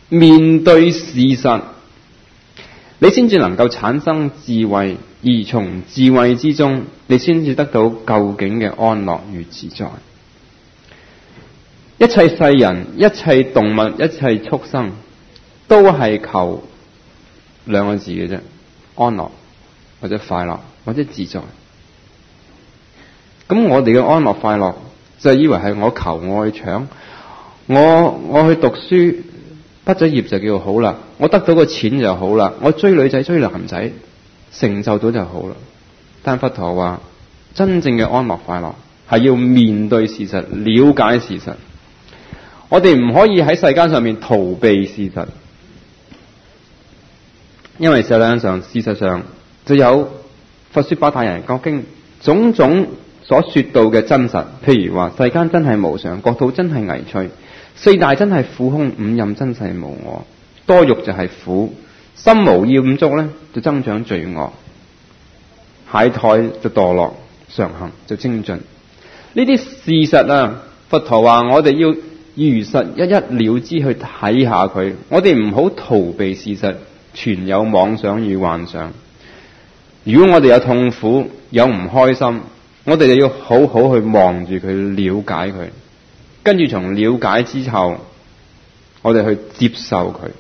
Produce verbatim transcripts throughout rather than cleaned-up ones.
面對事實，你先至能夠產生智慧，而從智慧之中，你先至得到究竟嘅安樂與自在。一切世人、一切動物、一切畜生，都係求兩個字嘅啫：安樂，或者快樂，或者自在。咁我哋嘅安樂快樂，就以為係我求我去搶，我我去讀書，畢咗業就叫好啦，我得到個錢就好啦，我追女仔追男仔，成就到就好啦。但佛陀話，真正嘅安樂快樂係要面對事實，了解事實。我哋唔可以喺世間上面逃避事實，因為世界上事實上就有佛說八大人覺經種種所說到嘅真實，譬如話世間真係無常，國土真係危脆，四大真係苦空，五蘊真係無我，多欲就係苦，心無厭足咧就增長罪惡，懈怠就墮落，常行就精進。呢啲事實啊，佛陀話我哋要如實一一了知去睇下佢，我哋唔好逃避事實，存有妄想與幻想。如果我哋有痛苦，有唔開心，我哋就要好好去望住佢，了解佢，跟住從了解之後，我哋去接受佢。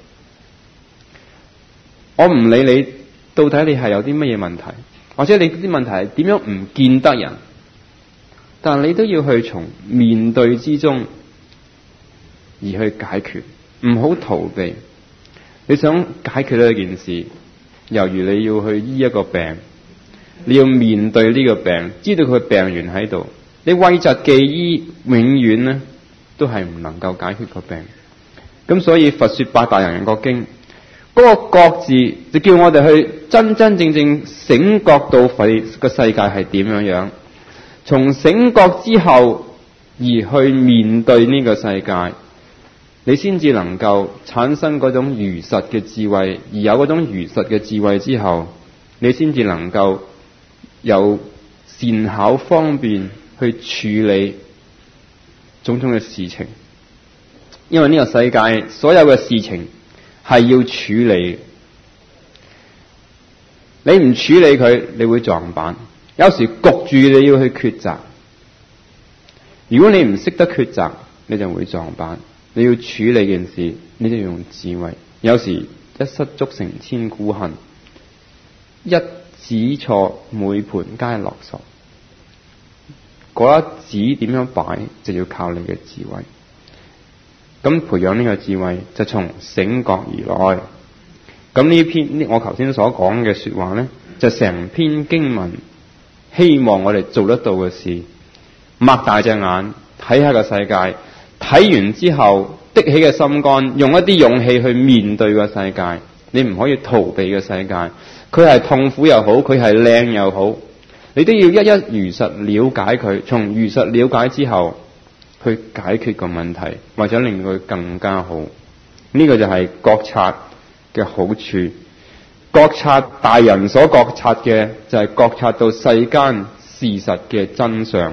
我唔理你到底你係有啲乜嘢問題，或者你啲問題係點樣唔見得人，但你都要去從面對之中而去解決，唔好逃避。你想解決呢一件事，猶如你要去醫一個病，你要面對呢個病，知道佢病源喺度，你諱疾忌醫，永遠呢都係唔能夠解決個病。咁所以佛說八大人覺經，嗰個覺字就叫我哋去真真正正醒覺到佛個世界係點樣樣，從醒覺之後而去面對呢個世界，你先至能夠產生嗰種如實嘅智慧。而有嗰種如實嘅智慧之後，你先至能夠有善巧方便去處理種種嘅事情。因為呢個世界所有嘅事情係要處理，你唔處理佢，你會撞板。有時焗住你要去抉擇，如果你唔識得抉擇，你就會撞板。你要處理件事，你就要用智慧。有時一失足成千古恨，一指錯每盤皆落索。嗰一指點樣擺，就要靠你嘅智慧。咁培養呢個智慧，就從醒覺而來。咁呢篇我頭先所講嘅說話呢，就成篇經文希望我哋做得到嘅事，擘大隻眼睇下個世界。睇完之後，的起嘅心肝，用一啲勇氣去面對個世界。你唔可以逃避個世界，佢係痛苦又好，佢係靚又好，你都要一一如實了解佢。從如實了解之後，去解決個問題，或者令佢更加好。呢個就係覺察嘅好處。覺察大人所覺察嘅，就係覺察到世間事實嘅真相。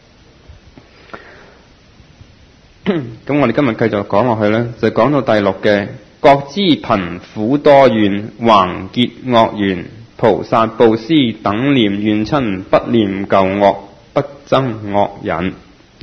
咁我哋今日繼續講落去呢，就講到第六嘅覺知貧苦多怨，橫結惡緣，菩薩布施等念怨親，不念舊惡，不憎惡人。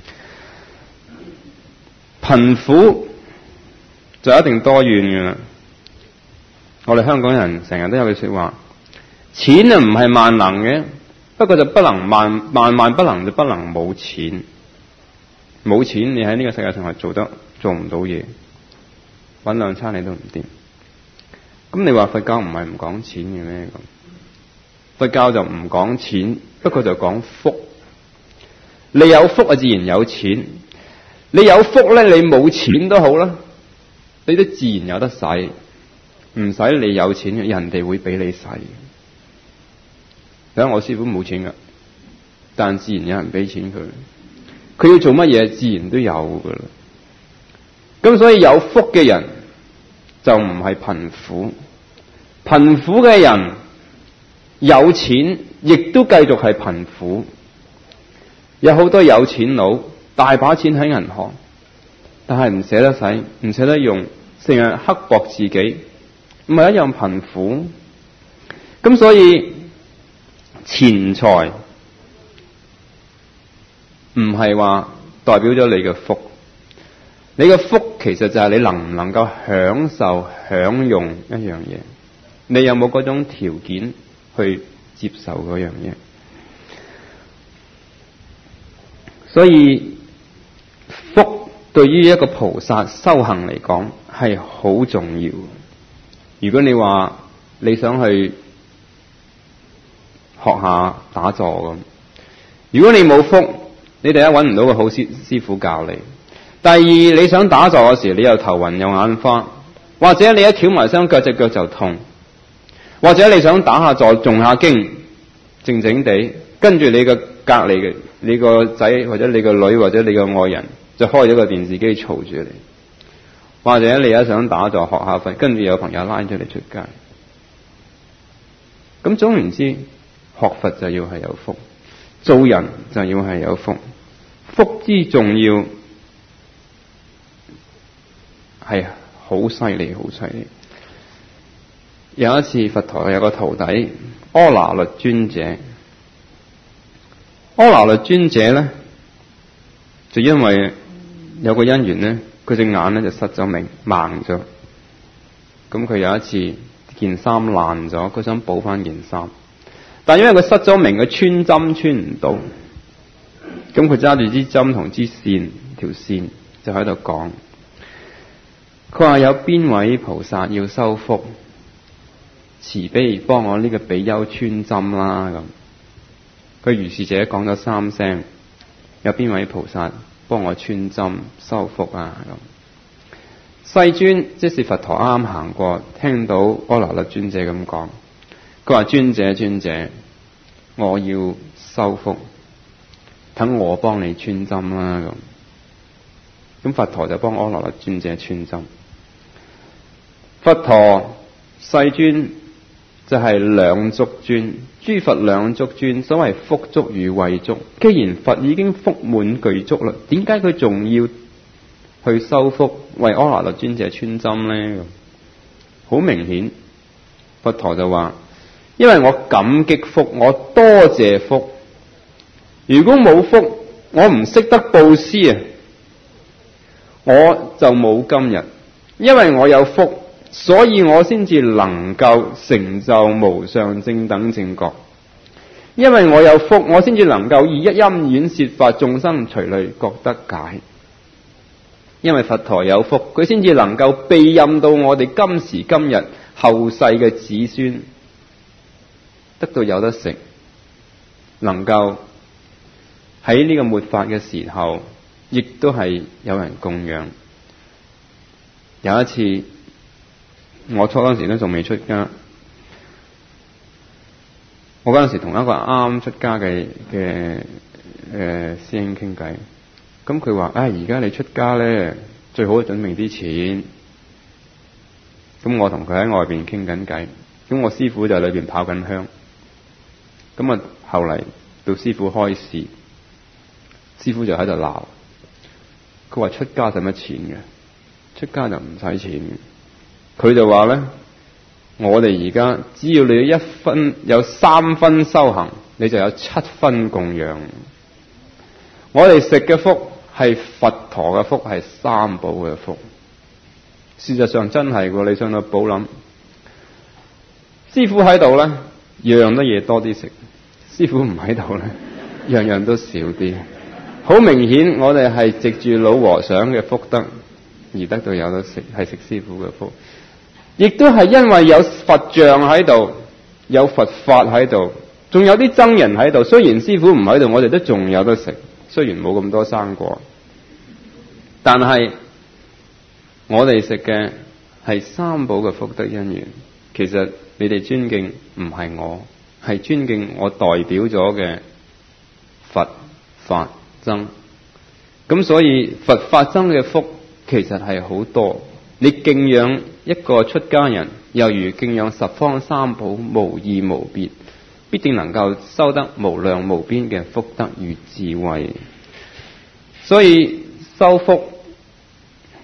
貧苦就一定多怨嘅啦。我哋香港人成日都有句說話，錢啊唔係萬能嘅，不過就不能萬萬萬不能就不能冇錢。冇錢，你喺呢個世界上係做得做唔到嘢，搵兩餐你都唔掂。咁你話佛教唔係唔講錢嘅咩？咁佛教就唔講錢，不過就講福。你有福啊，自然有錢。你有福咧，你冇錢都好啦，你都自然有得使。唔使你有錢嘅，人哋會俾你使。睇下我師父冇錢噶，但自然有人俾錢佢。佢要做乜嘢，自然都有噶啦。咁所以有福嘅人就唔係貧苦，貧苦嘅人有錢，亦都繼續係貧苦。有好多有錢佬，大把錢喺銀行，但係唔捨得使，唔捨得用， 成日刻薄自己，唔係一樣貧苦。咁所以錢財唔係話代表咗你嘅福，你嘅福其實就係你能唔能夠享受享用一樣嘢，你有冇嗰種條件去接受嗰樣嘢。所以福對於一個菩薩修行嚟講係好重要。如果你話你想去學下打坐咁，如果你冇福，你第一揾唔到個好師師傅教你，第二你想打坐嘅時你又頭暈又眼花，或者你一翹埋雙腳隻腳就痛，或者你想打下坐誦下經靜靜地，跟住你嘅隔離嘅你個仔或者你個女或者你個愛人就開咗個電視機嘈住你，或者你一想打坐學下瞓，跟住有朋友拉咗你出街。咁總言之，學佛就要係有福，做人就要係有福。福之重要係好犀利好犀利。有一次佛陀有個徒弟阿那律尊者，阿那律尊者咧就因為有個因緣咧，佢隻眼咧就失咗明，盲咗。咁佢有一次件衫爛咗，佢想補翻件衫，但因為佢失咗明，佢穿針穿唔到。咁佢揸住支針同支線條線就喺度講，佢話有邊位菩薩要修福，慈悲幫我呢個比丘穿針啦咁。佢如是者講咗三聲，有邊位菩薩幫我穿針修福啊咁。世尊即是佛陀啱啱行過，聽到阿那律尊者咁講，佢話尊者尊者，我要修福，等我幫你穿針啦咁。咁佛陀就幫阿那律尊者穿針。佛陀世尊就係兩足尊，諸佛兩足尊，所謂福足與慧足。既然佛已經福滿具足啦，點解佢仲要去修福為阿那律尊者穿針呢？好明顯，佛陀就話：因為我感激福，我多謝福。如果冇福，我唔識得布施啊，我就冇今日。因為我有福，所以我先至能夠成就無上正等正覺。因為我有福，我先至能夠以一音演說法，眾生隨類覺得解。因為佛陀有福，佢先至能夠庇蔭到我哋今時今日後世嘅子孫得到有得食，能夠喺呢個末法嘅時候，亦都係有人供養。有一次，我初嗰陣時都仲未出家，我嗰陣時同一個啱出家嘅嘅誒師兄傾偈。咁佢話：唉，而家你出家咧，最好準備啲錢。咁我同佢喺外邊傾緊偈，咁我師父就喺裏邊跑緊香。咁啊，後嚟到師父開示，師父就喺度鬧。佢話出家使乜錢嘅？出家就唔使錢嘅。佢就話咧：我哋而家只要你有一分有三分修行，你就有七分供養。我哋食嘅福係佛陀嘅福，係三寶嘅福。事實上真係喎，你上到寶林，師父喺度咧，樣樣都嘢多啲食；師父唔喺度咧，樣樣都少啲。好明顯，我哋係藉住老和尚嘅福德而得到有得食，係食師父嘅福。亦都係因為有佛像喺度，有佛法喺度，仲有啲僧人喺度。雖然師父唔喺度，我哋都仲有得食。雖然冇咁多生果，但係我哋食嘅係三寶嘅福德因緣。其實你哋尊敬唔係我，係尊敬我代表咗嘅佛法僧。咁所以佛法僧嘅福其實係好多。你敬仰一個出家人，猶如敬仰十方三寶，無異無別，必定能夠收得無量無邊嘅福德與智慧。所以修福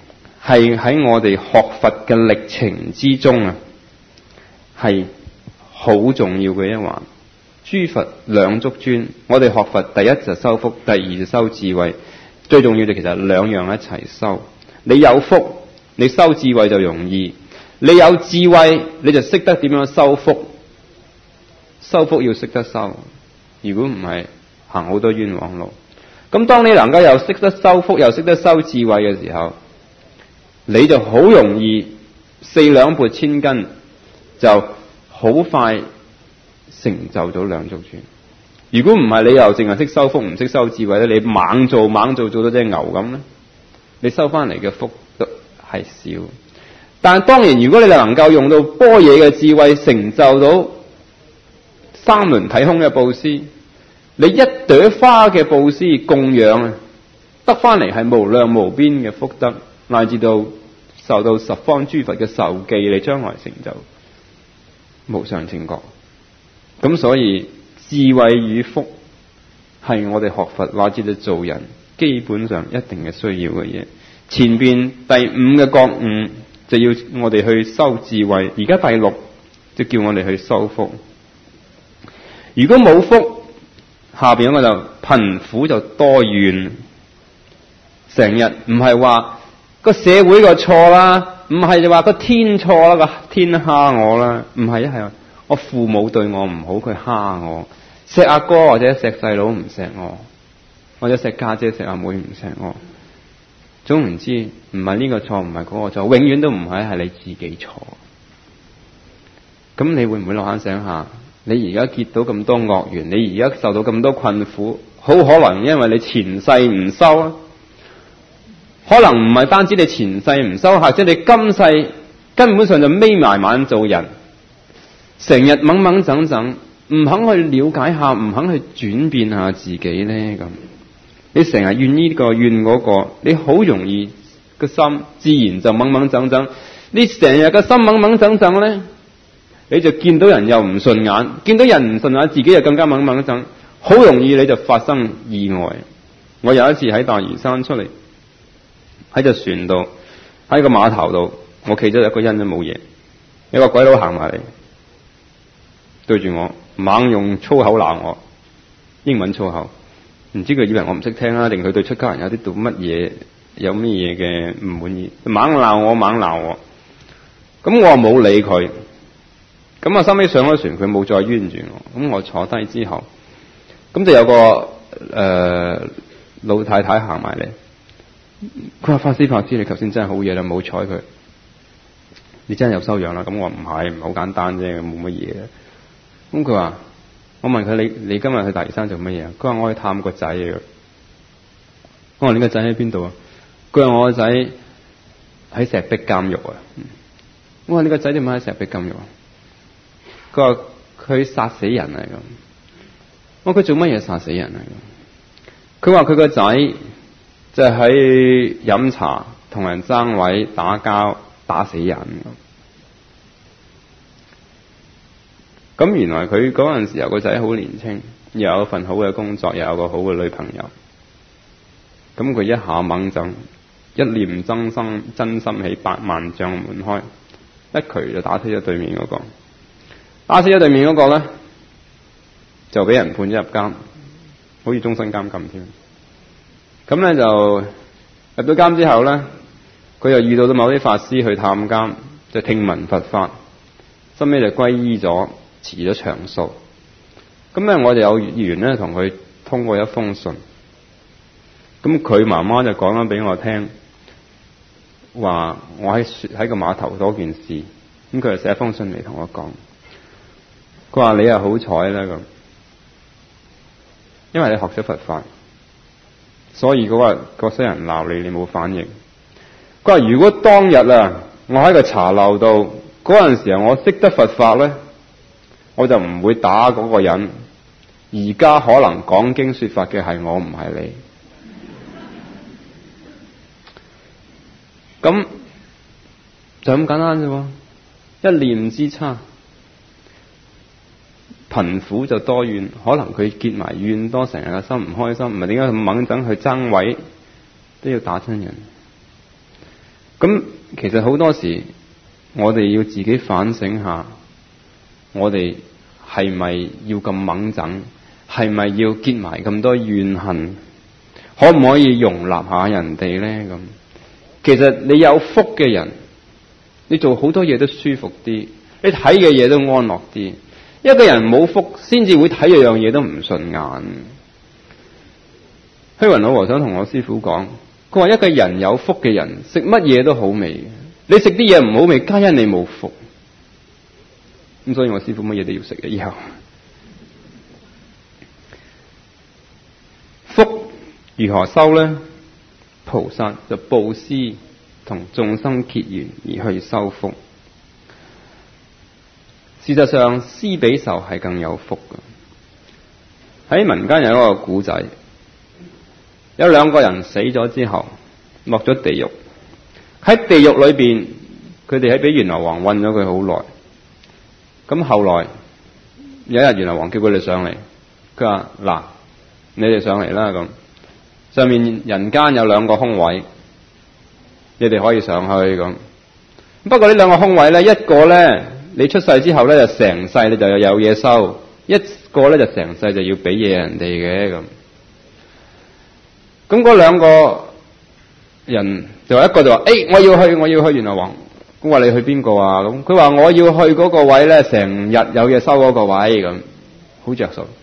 係喺我哋學佛嘅歷程之中啊，係好重要嘅一環。諸佛兩足尊，我哋學佛第一就修福，第二就修智慧。最重要就其實兩樣一齊修。你有福，你修智慧就容易；你有智慧，你就識得點樣修福。修福要識得修，如果唔係行好多冤枉路。咁當你能夠又識得修福，又識得修智慧嘅時候，你就好容易四兩撥千斤，就好快成就到兩足尊。如果唔係，你又淨係識修福唔識修智慧咧，你猛做猛做做到隻牛咁咧，你收翻嚟嘅福都係少。但係當然，如果你能夠用到般若嘅智慧，成就到三輪體空嘅布施，你一朵花嘅布施供養啊，得翻嚟係無量無邊嘅福德，乃至到受到十方諸佛嘅受記，你將來成就無上正覺。咁所以智慧與福係我哋學佛乃至到做人基本上一定嘅需要嘅嘢。前邊第五嘅覺悟就要我哋去修智慧，而家第六就叫我哋去修福。如果冇福，下邊嗰個就貧苦就多怨，成日唔係話個社會個錯啦，唔係就話個天錯啦，個天蝦我啦，唔係一係我父母對我唔好，佢蝦我，錫阿哥或者錫細佬唔錫我，或者錫家姐錫阿妹唔錫我，總唔知唔係呢個錯，唔係嗰個錯，永遠都唔係係你自己錯。咁你會唔會落眼醒下？你而家結到咁多惡緣，你而家受到咁多困苦，好可能因為你前世唔修啊。可能唔係單止你前世唔修，或者你今世根本上就眯埋眼做人，成日掹掹整整，唔肯去了解下，唔肯去轉變下自己咧。咁你成日怨呢個怨嗰個，你好容易個心自然就掹掹整整。你成日個心掹掹整整咧，你就見到人又唔順眼，見到人唔順眼，自己就更加掹掹整，好容易你就發生意外。我有一次喺大嶼山出嚟，喺隻船度，喺個碼頭度，我企咗一個人都冇嘢，有個鬼佬行埋嚟，對住我猛用粗口鬧我，英文粗口，唔知佢以為我唔識聽啦，定佢對出家人有啲到乜嘢，有乜嘢嘅唔滿意，猛鬧我，猛鬧我，咁我冇理佢。咁啊，收尾上咗船，佢冇再冤住我。咁我坐低之後，咁就有個誒、呃、老太太行埋嚟，佢話：法師法師，你頭先真係好嘢啦，冇睬佢，你真係有修養啦。咁我唔係，唔係好簡單啫，冇乜嘢。咁佢話：我問佢，你你今日去大嶼山做乜嘢？佢話：我去探個仔啊。我話：你個仔喺邊度啊？佢話：我個仔喺石壁監獄啊。我話：你個仔點解喺石壁監獄啊？佢話佢殺死人啊咁，我話佢做乜嘢殺死人啊咁？佢話佢個仔就喺飲茶同人爭位打交打死人咁。咁原來佢嗰陣時候個仔好年輕，又有一份好嘅工作，又有個好嘅女朋友。咁佢一下猛震，一念真心真心起，百萬丈門開，一拳就打死咗對面嗰個。打死咗對面嗰個咧，就俾人判咗入監，好似終身監禁添。咁咧就入到監之後咧，佢又遇到咗某啲法師去探監，就聽聞佛法，後尾就皈依咗，辭咗長數。咁咧我就有緣咧同佢通過一封信，咁佢媽媽就講咗俾我聽，話我喺喺個碼頭嗰件事，咁佢就寫一封信嚟同我講。佢話你又好彩啦咁，因為你學咗佛法，所以嗰個嗰些人鬧你，你冇反應。佢話如果當日啊，我喺個茶樓度嗰陣時候，我識得佛法咧，我就唔會打嗰個人。而家可能講經說法嘅係我，唔係你。咁就咁簡單啫喎，一念之差。貧苦就多怨，可能佢結埋怨多，成日個心唔開心，唔係點解咁猛整去爭位都要打親人？ 咁其實好多時我哋要自己反省下，我哋係咪要咁猛整？係咪要結埋咁多怨恨？可唔可以容納下人哋呢？咁其實你有福嘅人，你做好多嘢都舒服啲，你睇嘅嘢都安樂啲。一個人冇福，先至會睇樣樣嘢都唔順眼。虛雲老和尚同我師父講，佢話一個人有福嘅人，食乜嘢都好味。你食啲嘢唔好味，皆因你冇福。咁所以我師父乜嘢都要食嘅以後。福如何收呢？菩薩就布施同眾生結緣而去收福。事實上，施比受係更有福嘅。喺民間有一個古仔，有兩個人死咗之後落咗地獄。喺地獄裏邊，佢哋喺俾閻羅王困咗佢好耐。咁後來有一日，閻羅王叫佢哋上嚟，佢話嗱，你哋上嚟啦，咁上面人間有兩個空位，你哋可以上去咁。不過呢兩個空位咧，一個咧你出世之後咧就成世你就有嘢收，一個咧就成世就要俾嘢人哋嘅咁。咁嗰兩個人就一個就話：誒、欸，我要去，我要去閻羅王。咁話你去邊個啊？咁佢話我要去嗰個位咧，成日有嘢收嗰個位咁，好着數。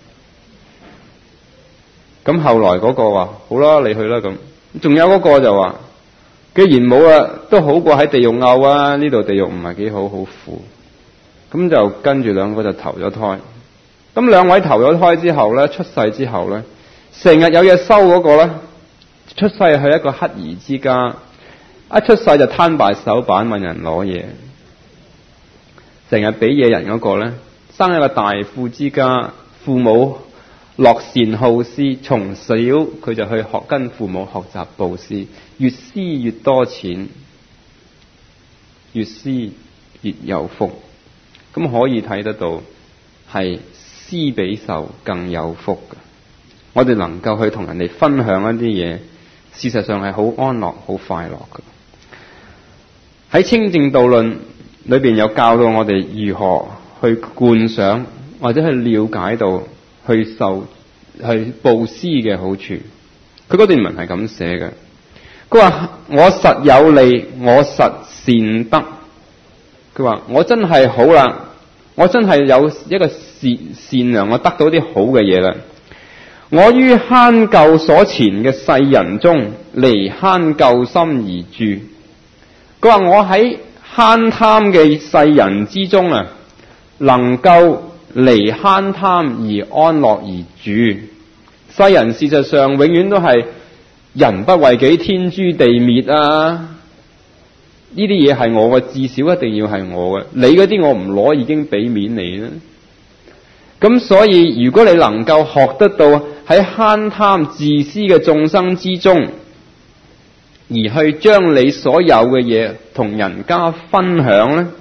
咁後來嗰個話：好啦，你去啦咁。仲有嗰個就話：既然冇啊，都好過喺地獄漚啊！呢度地獄唔係幾好，好苦。咁就跟住兩個就投咗胎。咁兩位投咗胎之後咧，出世之後咧，成日有嘢收嗰個咧，出世係一個乞兒之家，一出世就攤大手板問人攞嘢，成日俾嘢人嗰個咧，生一個大富之家，父母樂善好施，從小佢就去學跟父母學習布施，越施越多錢，越施越有福。咁可以睇得到係施比受更有福嘅。我哋能夠去同人哋分享一啲嘢，事實上係好安樂好快樂嘅。喺清淨道論裏邊有教到我哋如何去觀想或者去了解到去受去布施嘅好處。佢嗰段文係咁寫嘅，佢話我實有利，我實善得。佢話我真係好啦，我真係有一個善善良，我得到啲好嘅嘢啦。我於慳垢所纏嘅世人中，離慳垢心而住。佢話我喺慳貪嘅世人之中啊，能夠離慳貪而安樂而住。世人事實上永遠都係人不為己，天誅地滅啊！呢啲嘢係我嘅，至少一定要係我嘅。你嗰啲我唔攞，已經俾面你啦。咁所以如果你能夠學得到喺慳貪自私嘅眾生之中，而去將你所有嘅嘢同人家分享呢，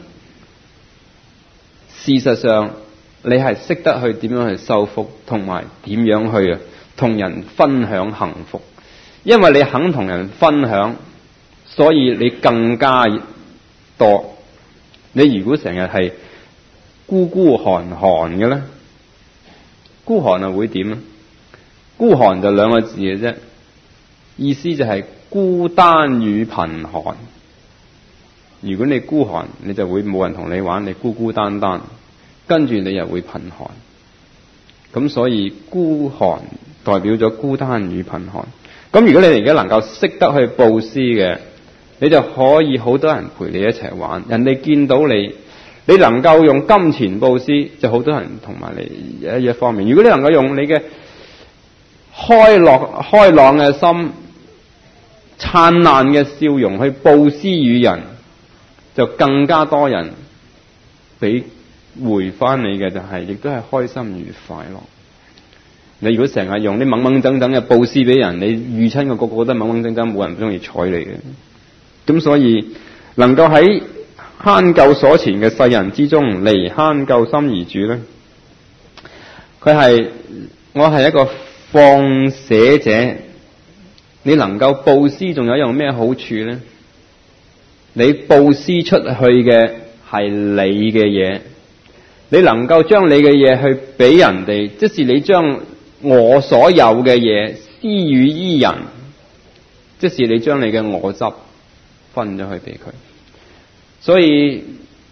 事實上你係識得去點樣去收福，同埋點樣去啊同人分享幸福。因為你肯同人分享，所以你更加多。你如果成日係孤孤寒寒嘅咧，孤寒啊會點咧？孤寒就兩個字嘅啫，意思就係孤單與貧寒。如果你孤寒，你就會冇人同你玩，你孤孤單單，跟住你又會貧寒。咁所以孤寒代表咗孤單與貧寒。咁如果你而家能夠識得去布施嘅，你就可以好多人陪你一齊玩。人哋見到你，你能夠用金錢布施，就好多人同埋你一一方面。如果你能夠用你嘅開樂開朗嘅心、燦爛嘅笑容去布施與人，就更加多人俾回翻你嘅就係、是，亦都係開心愉快樂。你如果成日用啲懵懵整整嘅布施俾人，你遇親個個個都懵懵整整，冇人中意睬你嘅。咁所以能夠喺慳垢所纏嘅世人之中，離慳垢心而住咧，佢係我係一個放捨者。你能夠布施，仲有一樣咩好處咧？ 你布施出去嘅係你嘅嘢，你能夠將你嘅嘢去俾人哋，即是你將我所有嘅嘢施予於人，即是你將你嘅我執分咗去俾佢。所以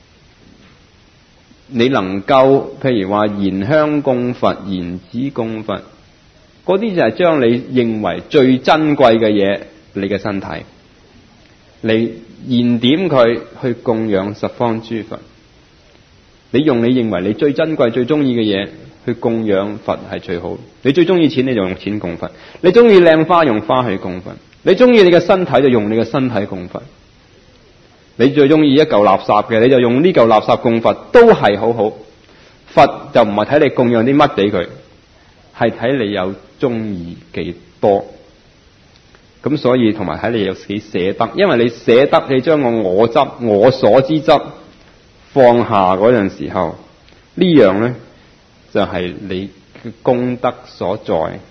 你能夠譬如話燃香供佛、燃紙供佛，嗰啲就係將你認為最珍貴嘅嘢，你嘅身體，你燃點佢去供養十方諸佛。你用你認為你最珍貴、最中意嘅嘢去供養佛係最好。你最中意錢，你就用錢供佛；你中意靚花，用花去供佛；你中意你嘅身體，就用你嘅身體供佛。你最中意一嚿垃圾嘅，你就用呢嚿垃圾供佛，都係好好。佛就唔係睇你供養啲乜俾佢，係睇你有中意幾多。咁所以同埋睇你有幾捨得，因為你捨得，你將個我執、我所之執放下嗰陣時候，呢樣呢就係、是、你嘅功德所在。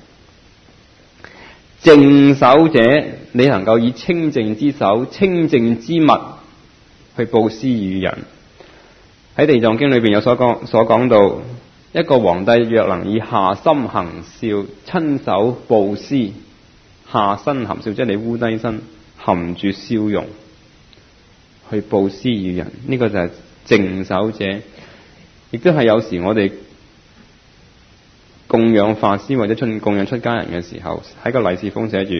淨手者，你能夠以清淨之手、清淨之物去布施與人。喺地藏經裏邊有所講，所講到一個皇帝若能以下心行孝，親手布施，下身含笑，即係你烏低身含住笑容去布施與人，呢、這個就係淨手者。亦都係有時我哋供養法師或者出供養出家人嘅時候，喺個利是封寫住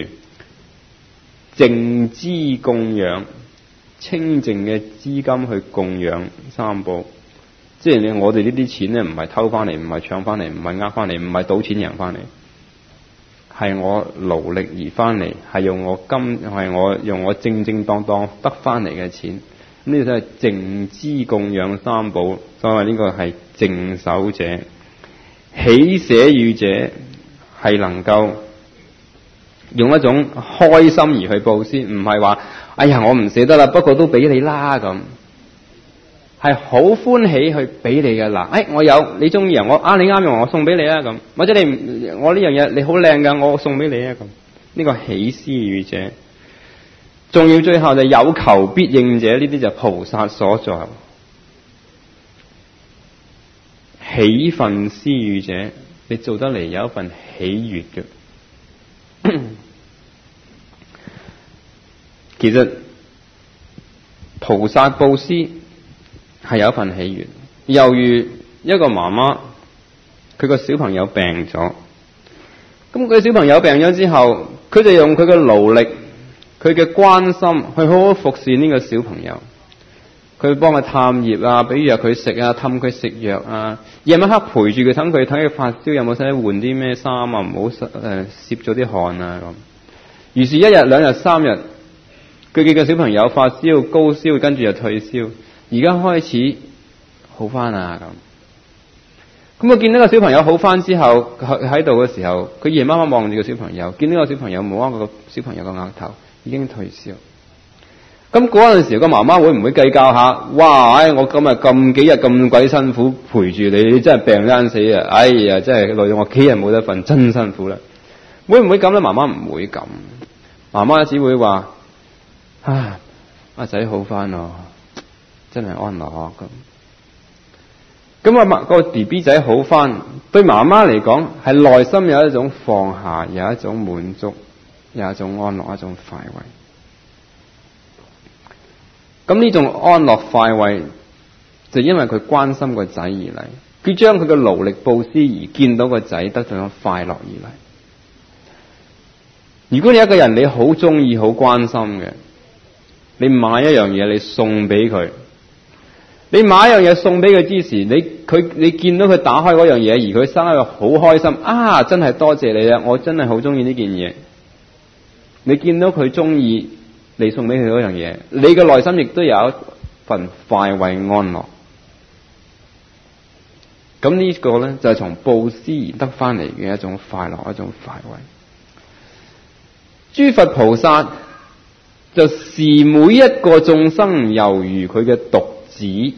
淨資供養，清淨嘅資金去供養三寶。即係你我哋呢啲錢咧，唔係偷翻嚟，唔係搶翻嚟，唔係呃翻嚟，唔係賭錢贏翻嚟，係我勞力而翻嚟，係用我金，係我用我正正當當得翻嚟嘅錢。呢個就係淨資供養三寶，所以呢個係淨手者。喜捨予者係能夠用一種開心而去布施，唔係話哎呀我唔捨得啦，不過都俾你啦咁，係好歡喜去俾你嘅啦。哎，我有你中意啊，我啊你啱用，我送俾你啊咁，或者你我呢樣嘢你好靚噶，我送俾你啊咁。呢個喜施予者。仲要最後就有求必應者，呢啲就菩薩所在。喜忿施予者，你做得嚟有一份喜悅嘅。其實菩薩布施係有一份喜悅，猶如一個媽媽，佢個小朋友病咗，咁佢小朋友病咗之後，佢就用佢嘅勞力，佢嘅關心去好好服侍呢個小朋友。佢幫佢探熱啊，俾藥佢食啊，氹佢食藥啊，夜晚黑陪住佢，等佢睇佢發燒有冇使換啲咩衫啊，唔好誒攝咗啲汗啊咁。於是，一日兩日三日，佢幾個小朋友發燒高燒，跟住又退燒，而家開始好翻啊咁。咁我見到個小朋友好翻之後，喺度嘅時候，佢夜晚黑望住個小朋友，見到個小朋友摸下個小朋友個額頭已經退燒。咁嗰陣時個媽媽會唔會計較下？哇！唉，我今日咁幾日咁鬼辛苦陪住你，你真係病得死啊！哎呀，真係累到我幾日冇得瞓，真辛苦啦！會唔會咁咧？媽媽唔會咁，媽媽只會話：啊，阿仔好翻咯，真係安樂咁。咁啊，個 B B 仔好翻，對媽媽嚟講係內心有一種放下，有一種滿足，有一種安樂，一種快慰。咁呢種安樂快慰，就因為佢關心個仔而嚟，佢將佢嘅勞力布施而見到個仔得到快樂而嚟。如果你一個人你好中意、好關心嘅，你買一樣嘢你送俾佢，你買一樣嘢送俾佢之時，你佢你見到佢打開嗰樣嘢，而佢生一個好開心啊！真係多謝你啊！我真係好中意呢件嘢。你見到佢中意。你送俾佢嗰樣嘢，你嘅內心亦都有一份快慰安樂。咁呢個咧就係從布施而得翻嚟嘅一種快樂，一種快慰。諸佛菩薩就視每一個眾生猶如佢嘅獨子，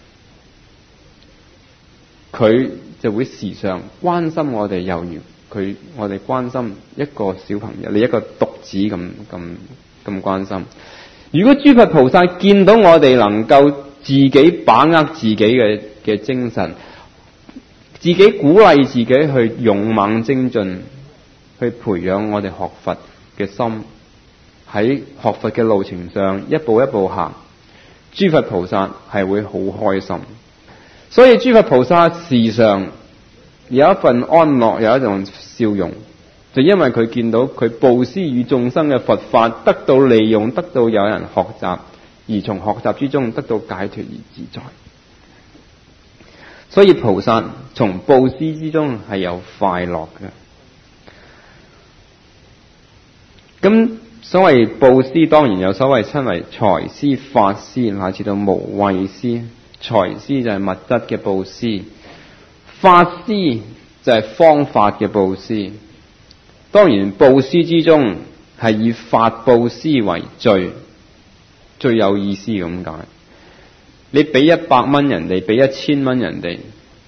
佢就會時常關心我哋，猶如佢我哋關心一個小朋友，你一個獨子咁咁。咁關心， 如果諸佛菩薩見到我哋能夠自己把握自己嘅嘅精神，自己鼓勵自己去勇猛精進，去培養我哋學佛嘅心，喺學佛嘅路程上一步一步行，諸佛菩薩係會好開心。所以諸佛菩薩時常有一份安樂，有一種笑容，就因為佢見到佢布施與眾生嘅佛法得到利用，得到有人學習，而從學習之中得到解脫而自在。所以菩薩從布施之中係有快樂嘅。咁所謂布施，當然有所謂稱為財施、法施，乃至到無畏施。財施就係物質嘅布施，法施就係方法嘅布施。當然布施之中係以法布施為最最有意思咁解。你俾一百蚊人哋，俾一千蚊人哋，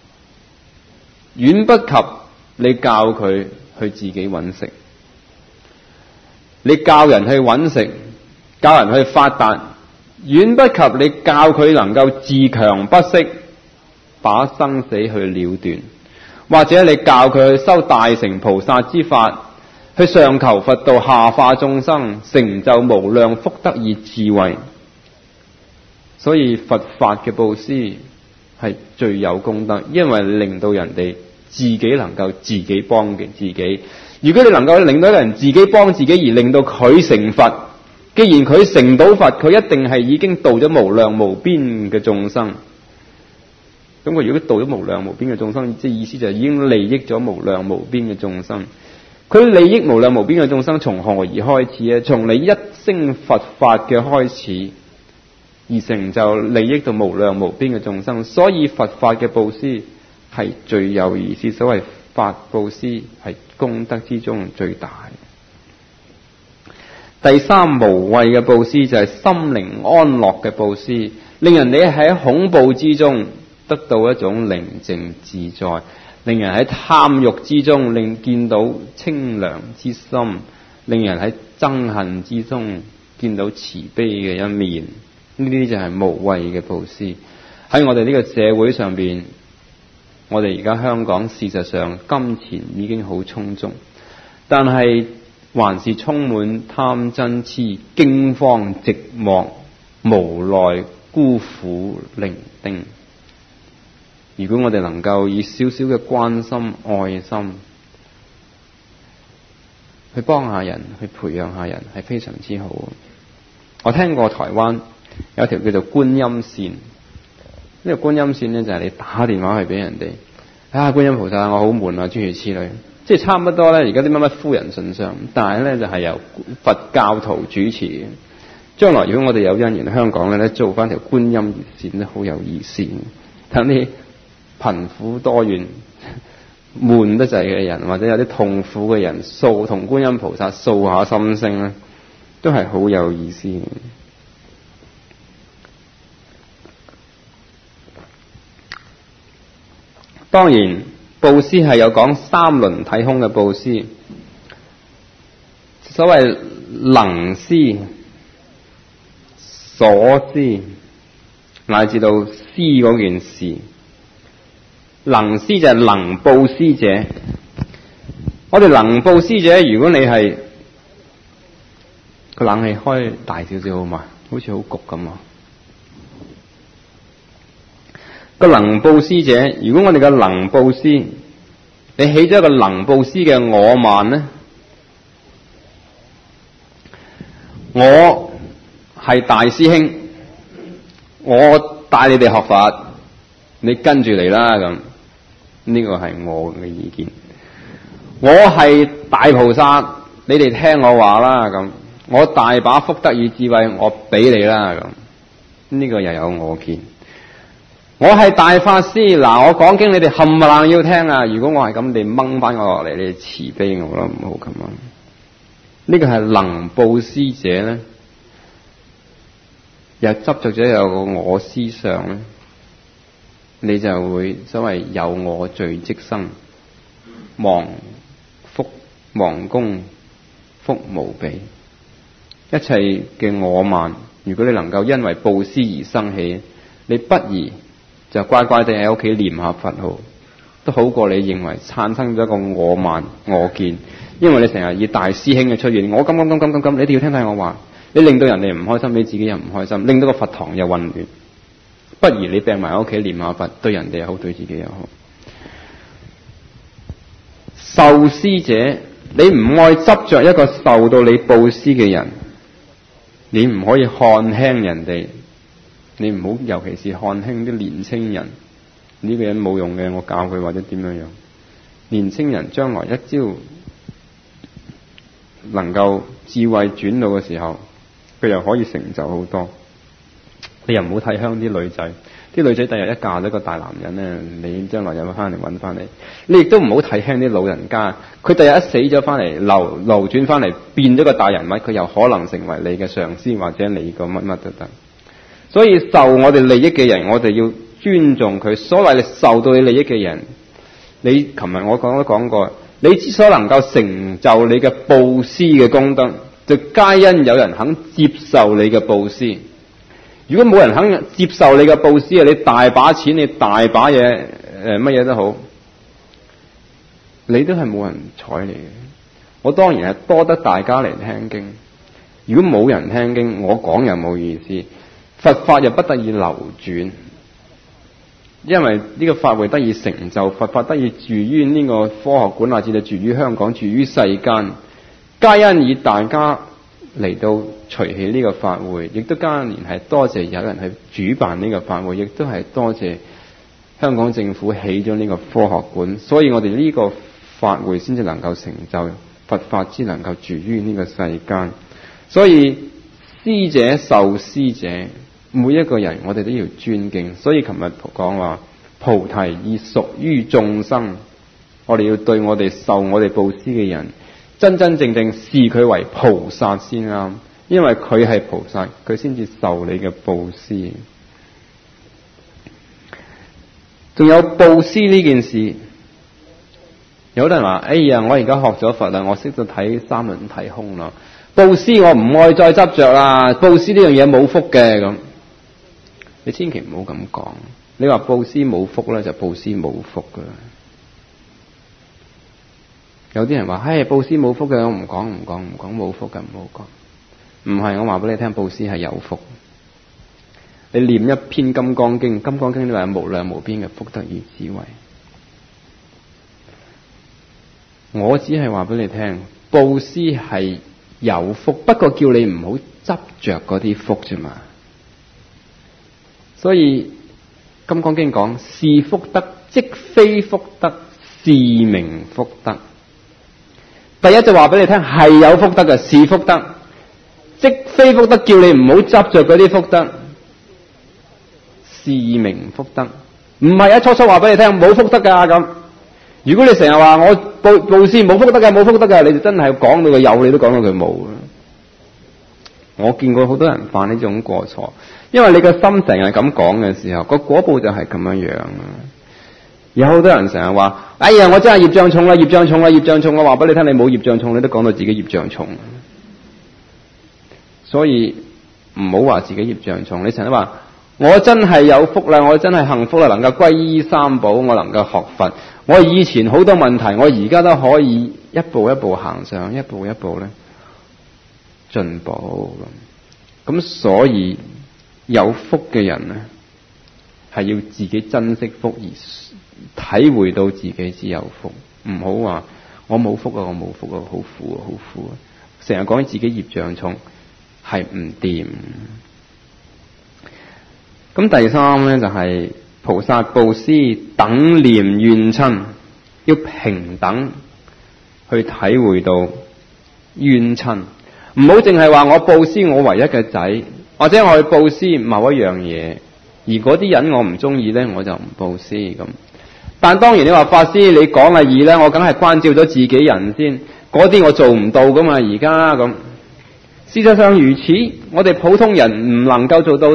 遠不及你教佢去自己揾食。你教人去揾食，教人去發達，遠不及你教佢能夠自強不息，把生死去了斷。或者你教佢去修大乘菩薩之法，去上求佛道，下化眾生，成就無量福德與智慧。所以佛法嘅布施係最有功德，因為令到人哋自己能夠自己幫嘅自己。如果你能夠令到人自己幫自己，而令到佢成佛，既然佢成到佛，佢一定係已經度咗無量無邊嘅眾生。咁佢如果度咗無量無邊嘅眾生，即係意思就係已經利益咗無量無邊嘅眾生。佢利益無量無邊嘅眾生，從何而開始咧？從你一聲佛法嘅開始，而成就利益到無量無邊嘅眾生。所以佛法嘅布施係最有意思。所謂法布施係功德之中最大。第三，無畏嘅布施就係心靈安樂嘅布施，令人哋喺恐怖之中得到一種寧靜自在，令人喺貪欲之中令見到清涼之心，令人喺憎恨之中見到慈悲嘅一面。呢啲就係無畏嘅布施。喺我哋呢個社會上邊，我哋而家香港事實上金錢已經好充足，但係還是充滿貪嗔癡、驚慌寂寞、無奈、孤苦伶仃。如果我哋能夠以少少嘅關心、愛心去幫下人，去培養下人，係非常之好。我聽過台灣有一條叫做觀音線，呢個觀音線呢，就係你打電話去俾人哋，啊觀音菩薩我好悶啊，諸如此類，即係差唔多咧。而家啲乜乜夫人信箱，但係咧就係由佛教徒主持嘅。將來如果我哋有因緣香港咧，做翻條觀音熱線咧，好有意思。等啲貧苦多怨、悶得滯嘅人，或者有啲痛苦嘅人，訴同觀音菩薩訴下心聲咧，都係好有意思嘅。當然，布施係有講三輪體空嘅布施，所謂能施、所施，乃至到施嗰件事。能施就係能布施者。我哋能布施者，如果你係個冷氣開大少少好嘛，好似好焗咁啊。個能布施者，如果我哋嘅能布施，你起咗一個能布施嘅我慢呢？我係大師兄，我帶你哋學法，你跟住嚟啦咁。呢個係我嘅意見。我係大菩薩，你哋聽我話啦咁。我大把福德與智慧，我俾你啦咁。呢個又有我見。我係大法師，嗱我講經你哋冚唪唥要聽啊！如果我係咁，你掹翻我落嚟，你哋慈悲我啦，唔好咁樣。呢個係能布施者咧，又執着咗有個我思想咧，你就會所謂有我罪即生，忘福忘功，福無比，一切嘅我慢如果你能夠因為布施而生氣，你不如就乖乖地喺屋企念下佛號，都好過你認為產生咗一個我慢我見。因為你成日以大師兄嘅出現，我咁咁咁咁咁咁，你一定要聽睇我話，你令到人哋唔開心，你自己又唔開心，令到個佛堂又混亂。不如你病埋喺屋企念下佛，對人哋又好，對自己又好。受施者，你唔愛執着一個受到你布施嘅人，你唔可以看輕人哋，你唔好，尤其是看輕啲年青人。呢個人冇用嘅，我教佢或者點樣樣。年青人將來一朝能夠智慧轉到嘅時候，佢又可以成就好多。你又唔好睇香啲女仔，啲女仔第日一嫁咗個大男人咧，你將來有翻嚟揾翻你。你亦都唔好睇輕啲老人家，佢第日一死咗翻嚟，流流轉翻嚟變咗個大人物，佢又可能成為你嘅上司或者你個乜乜都得。所以受我哋利益嘅人，我哋要尊重佢。所謂你受到你利益嘅人，你琴日我講都講過，你之所能夠成就你嘅布施嘅功德，就皆因有人肯接受你嘅布施。如果冇人肯接受你嘅布施啊，你大把錢，你大把嘢，誒乜嘢都好，你都係冇人睬你嘅。我當然係多得大家嚟聽經。如果冇人聽經，我講又冇意思，佛法又不得以流轉。因為呢個法會得以成就，佛法得以住於呢個科學館，乃至到住於香港，住於世間，皆因以大家嚟到隨起呢個法會，亦都加年係多謝有人去主辦呢個法會，亦都係多謝香港政府起咗呢個科學館，所以我哋呢個法會先至能夠成就，佛法只能夠住於呢個世間。所以施者受施者，每一個人我哋都要尊敬。所以琴日講話菩提已屬於眾生，我哋要對我哋受我哋布施嘅人真真正正視佢為菩薩先啱，因為佢係菩薩，佢先至受你嘅布施。仲有布施呢件事，有啲人話：哎呀，我而家學咗佛啦，我識得睇三輪體空啦，布施我唔愛再執着啦，布施呢樣嘢冇福嘅咁。你千祈唔好咁講，你話布施冇福咧，就布施冇福噶啦。有啲人話：唉，布施冇福嘅，我唔講唔講唔講冇福嘅，唔好講。唔係，我話俾你聽，布施係有福。你念一篇《金剛經》，《金剛經》都係無量無邊嘅福德與智慧。我只係話俾你聽，布施係有福，不過叫你唔好執着嗰啲福啫嘛。所以《金剛經》講：是福德，即非福德，是名福德。第一就話俾你聽，係有福德嘅，是福德，即非福德，叫你唔好執着嗰啲福德，是名福德。唔係一初初話俾你聽冇福德噶咁。如果你成日話我布布施冇福德嘅，冇福德嘅，你就真係講到佢有，你都講到佢冇。我見過好多人犯呢種過錯，因為你個心成日咁講嘅時候，個果報就係咁樣樣。有好多人成日話：哎呀，我真係業障重啦，業障重啦，業障重。我話俾你聽，你冇業障重，你都講到自己業障重。所以唔好話自己業障重。你成日話我真係有福啦，我真係幸福啦，能夠歸依三寶，我能夠學佛。我以前好多問題，我而家都可以一步一步行上，一步一步咧進步咁。咁所以有福嘅人咧，係要自己珍惜福而體會到自己只有福，唔好話我冇福啊，我冇福啊，好苦啊，好苦啊！成日講自己業障重，係唔掂。咁第三咧就係、是、菩薩布施等念怨親，要平等去體會到怨親，唔好淨係話我布施我唯一嘅仔，或者我去布施某一樣嘢，而嗰啲人我唔中意咧，我就唔布施咁。但當然你話法師你講嘅義咧，我梗係關照咗自己人先，嗰啲我做唔到噶嘛，而家咁。事實上如此，我哋普通人唔能夠做到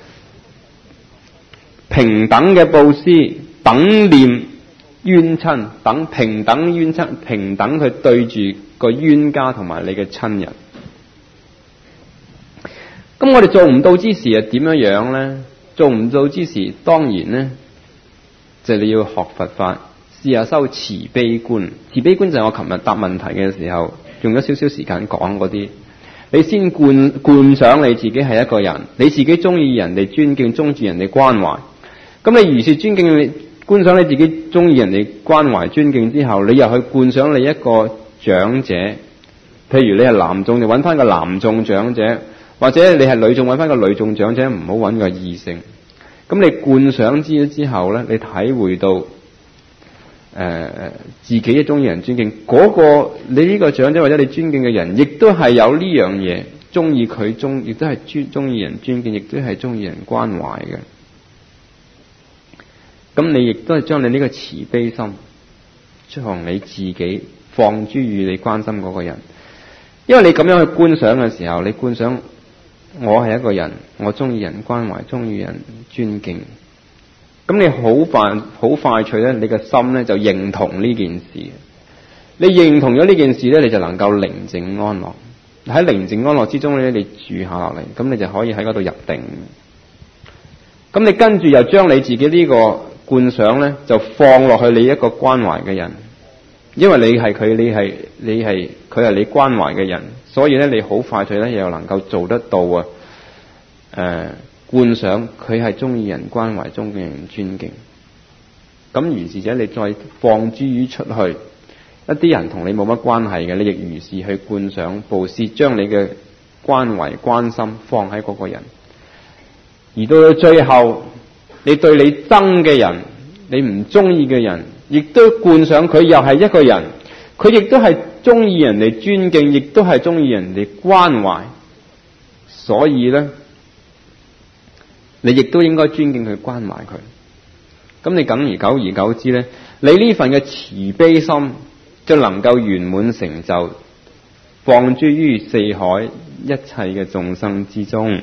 平等嘅布施，等念冤親，等平等冤親，平等去對住個冤家同埋你嘅親人。 咁我哋做唔到之時係點樣樣咧？做唔到之時，當然咧就係你要學佛法，試下修慈悲觀。慈悲觀就係我琴日答問題嘅時候用咗少少時間講嗰啲。你先觀觀想你自己係一個人，你自己中意人哋尊敬，中意人哋關懷。咁你如是尊敬你觀想你自己中意人哋關懷尊敬之後，你又去觀想你一個長者，譬如你係男眾就揾翻個男眾長者，或者你係女眾揾翻個女眾長者，唔好揾個異性。咁你觀想之之後咧，你體會到誒、呃、自己中意人尊敬嗰、那個你呢個長者或者你尊敬嘅人，亦都係有呢樣嘢，中意佢中，亦都係尊中意人尊敬，亦都係中意人關懷嘅。咁你亦都係將你呢個慈悲心，從你自己放諸於你關心嗰個人，因為你咁樣去觀想嘅時候，你觀想我係一個人，我中意人關懷，中意人尊敬。咁你好快好快脆咧，你嘅心咧就認同呢件事。你認同咗呢件事咧，你就能夠寧靜安樂。喺寧靜安樂之中咧，你住下落嚟，咁你就可以喺嗰度入定。咁你跟住又將你自己呢個觀想咧，就放落去你一個關懷嘅人，因為你係佢，你係你係佢係你關懷嘅人，所以咧你好快脆咧又能夠做得到啊！誒、呃，觀想佢係中意人關懷，中意人尊敬。咁如是者，你再放諸於出去，一啲人同你冇乜關係嘅，你亦如是去觀想布施，將你嘅關懷關心放喺嗰個人。而到最後，你對你憎嘅人，你唔中意嘅人，亦都觀想佢又係一個人，佢亦都係中意人哋尊敬，亦都係中意人哋關懷。所以咧，你亦都應該尊敬佢、關懷佢。咁你久而久而久之咧，你呢份嘅慈悲心就能夠圓滿成就，放諸於四海一切嘅眾生之中。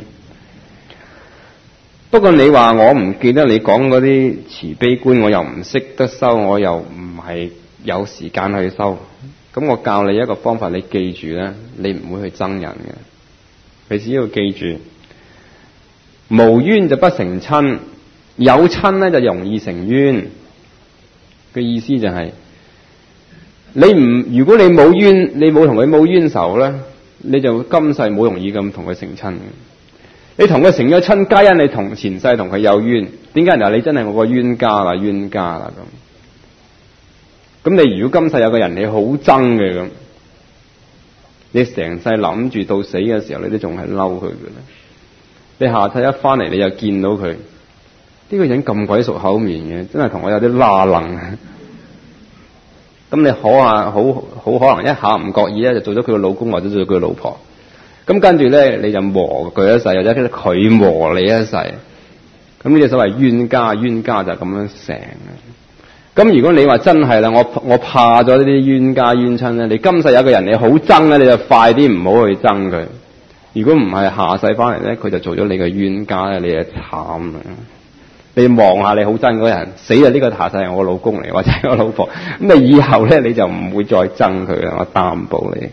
不過你話我唔記得你講嗰啲慈悲觀，我又唔識得修，我又唔係有時間去修。咁我教你一個方法，你記住咧，你唔會去憎人嘅。你只要記住，無冤就不成親，有親咧就容易成冤。嘅意思就係、是，你唔如果你冇冤，你冇同佢冇冤仇咧，你就今世冇容易咁同佢成親嘅。你同佢成咗親，皆因你同前世同佢有冤。點解人話你真係我個冤家啦，冤家啦咁？咁你如果今世有個人你好憎嘅咁，你成世諗住到死嘅時候，你都仲係嬲佢嘅咧。你下世一翻嚟，你又見到佢，呢、這個人咁鬼熟口面嘅，真係同我有啲拉楞。咁你可下好好可能一下唔覺意咧，就做咗佢個老公或者做咗佢老婆。咁跟住咧，你就磨佢一世，或者佢磨你一世。咁呢啲所謂冤家，冤家就咁樣成。咁如果你話真係啦，我我怕咗呢啲冤家冤親咧，你今世有個人你好憎咧，你就快啲唔好去憎佢。如果唔係下世翻嚟咧，佢就做咗你嘅冤家咧，你就慘啦。你望下你好憎嗰個人，死啦！呢個下世係我老公嚟，或者係我老婆。咁你以後咧，你就唔會再憎佢啦，我擔保你。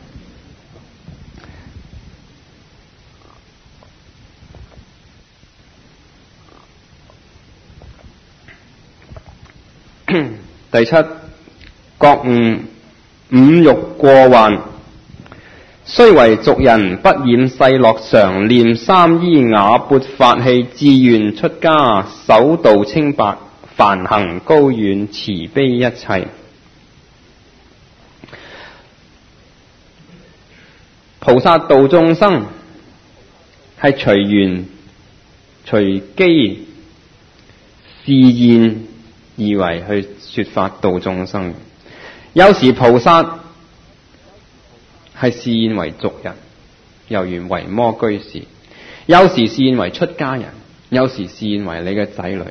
第七，覺悟五欲過患，雖為俗人，不染世樂，常念三依瓦缽法器，自願出家，守道清白，梵行高遠，慈悲一切。菩薩度眾生係隨緣隨機示現而為去說法度眾生。有時菩薩係示現為俗人，猶如維摩居士；有時示現為出家人，有時示現為你嘅仔女。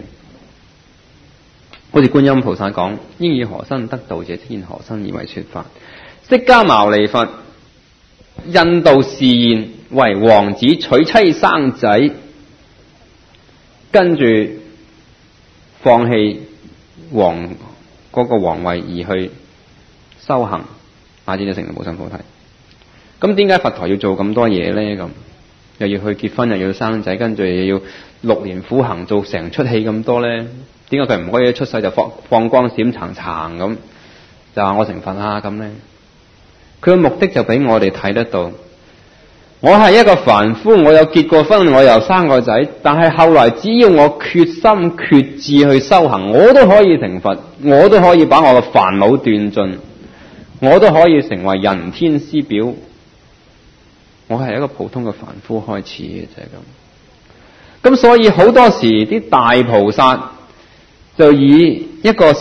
好似觀音菩薩講：應以何身得道者，天何身而為說法。釋迦牟尼佛印度示現為王子，娶妻生仔，跟住放棄王嗰、那個皇位而去修行，乃至就成為無上菩提。咁點解佛陀要做咁多嘢咧？咁又要去結婚，又要生仔，跟住又要六年苦行做成出戲咁多咧？點解佢唔可以一出世就放放光閃橙橙咁，就話我成佛啦咁咧？佢嘅目的就俾我哋睇得到，我係一個凡夫，我有結過婚，我又生個仔，但係後來只要我決心決志去修行，我都可以成佛，我都可以把我嘅煩惱斷盡，我都可以成為人天師表。我係一個普通嘅凡夫開始嘅，就係咁。咁所以好多時啲大菩薩就以一個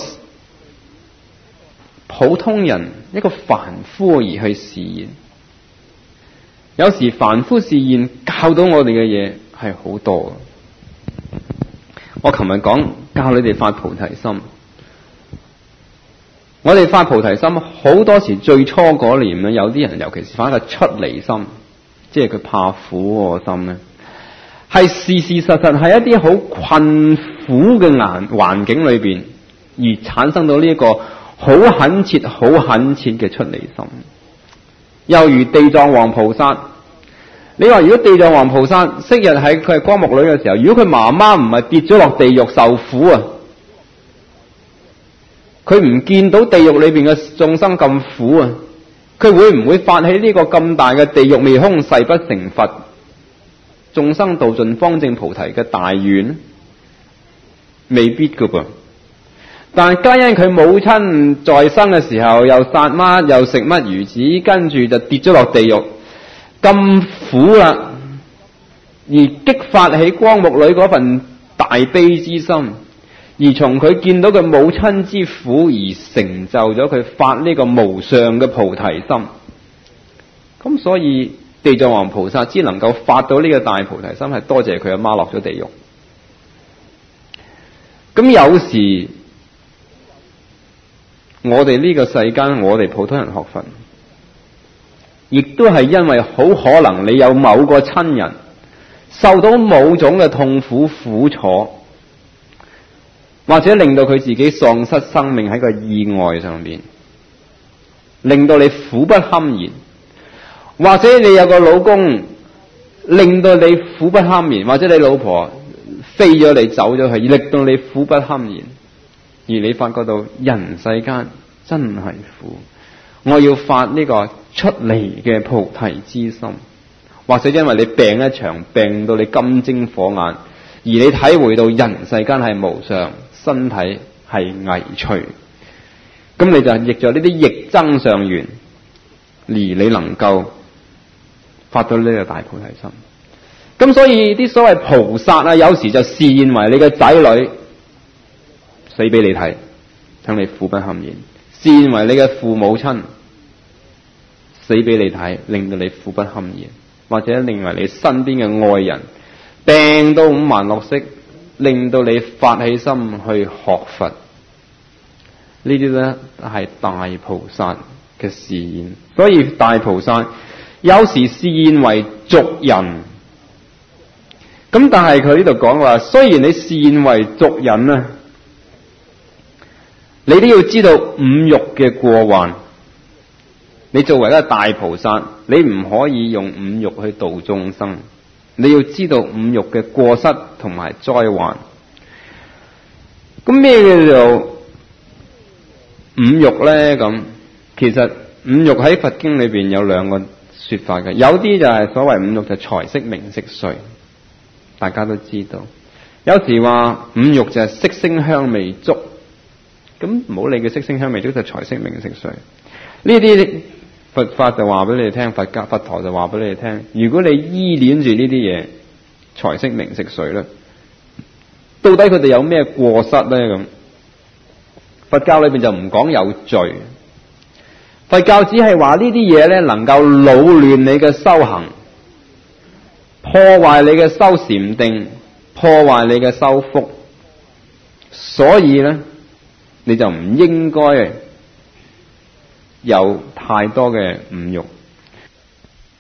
普通人，一個凡夫而去示現。有時凡夫示現教到我哋嘅嘢係好多。我琴日講教你哋發菩提心，我哋發菩提心好多時最初嗰年咧，有啲人尤其是發一個出離心，即係佢怕苦個心咧，係事事實實係一啲好困苦嘅環環境裏邊而產生到呢一個好懇切、好懇切嘅出離心。又如地藏王菩薩，你話如果地藏王菩薩昔日喺佢係光目女嘅時候，如果佢媽媽唔係跌咗落地獄受苦啊，佢唔見到地獄裏邊嘅眾生咁苦啊，佢會唔會發起呢個咁大嘅地獄未空誓不成佛，眾生度盡方證菩提嘅大願？未必噶噃。但係皆因佢母親在生嘅時候又殺乜又食乜魚子，跟住就跌咗落地獄，咁苦啦，而激發起光目女嗰份大悲之心，而從佢見到佢母親之苦而成就咗佢發呢個無上嘅菩提心。咁所以地藏王菩薩只能夠發到呢個大菩提心，係多謝佢阿媽落咗地獄。咁有時我哋呢個世間，我哋普通人學佛，亦都係因為好可能你有某個親人受到某種嘅痛苦苦楚，或者令到佢自己喪失生命喺個意外上面，令到你苦不堪言；或者你有個老公令到你苦不堪言，或者你老婆飛咗你走咗去，令到你苦不堪言。而你發覺到人世間真係苦，我要發呢個出離嘅菩提之心。或者因為你病一場，病到你金睛火眼，而你體會到人世間係無常，身體係危脆，咁你就逆着呢啲逆增上緣，而你能夠發到呢個大菩提心。咁所以啲所謂菩薩啊，有時就示現為你嘅仔女死俾你睇，等你苦不堪言；示現為你嘅父母親死俾你睇，令到你苦不堪言；或者令為你身邊嘅愛人病到五顏六色，令到你發起心去學佛。呢啲咧係大菩薩嘅示現。所以大菩薩有時示現為俗人。咁但係佢呢度講話，雖然你示現為俗人啊，你都要知道五欲嘅過患。你作為一個大菩薩，你唔可以用五欲去度眾生。你要知道五欲嘅過失同埋災患。咁咩叫做五欲咧？咁其實五欲喺佛經裏邊有兩個說法嘅，有啲就係所謂五欲就財色名食睡，大家都知道。有時話五欲就係色聲香味觸，咁唔好理佢色聲香味觸，就財色名食睡。呢啲佛法就話俾你哋聽，佛教佛陀就話俾你哋聽，如果你依戀住呢啲嘢，財色名食睡咧，到底佢哋有咩過失咧？咁佛教裏邊就唔講有罪，佛教只係話呢啲嘢咧能夠擾亂你嘅修行，破壞你嘅修禪定，破壞你嘅修福，所以咧你就唔應該有太多嘅五欲。